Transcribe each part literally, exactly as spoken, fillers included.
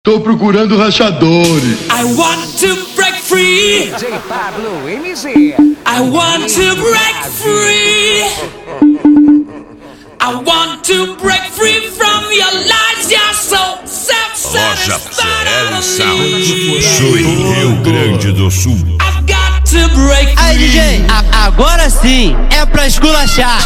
Tô procurando rachadores. I want to break free. D J Pablo M Z. I want to break free. I want to break free from your lies. You're so self-satisfied. Sound, Chuí, Rio Grande do Sul. I've got to break free. Aí, D J, a- agora sim é pra esculachar.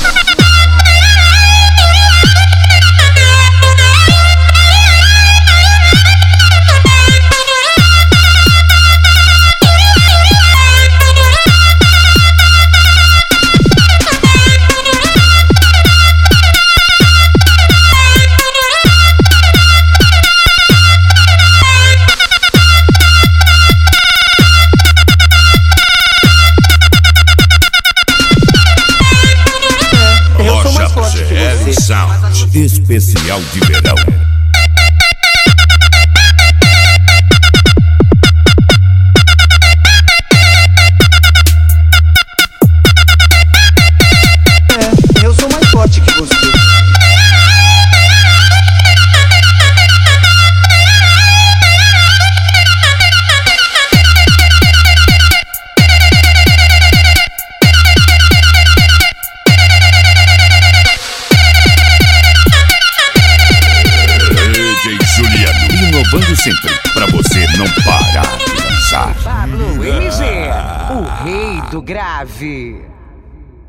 Sound especial de verão. É, eu sou mais forte que você. Inovando sempre, pra você não parar de dançar. Pablo M Z, o rei do grave.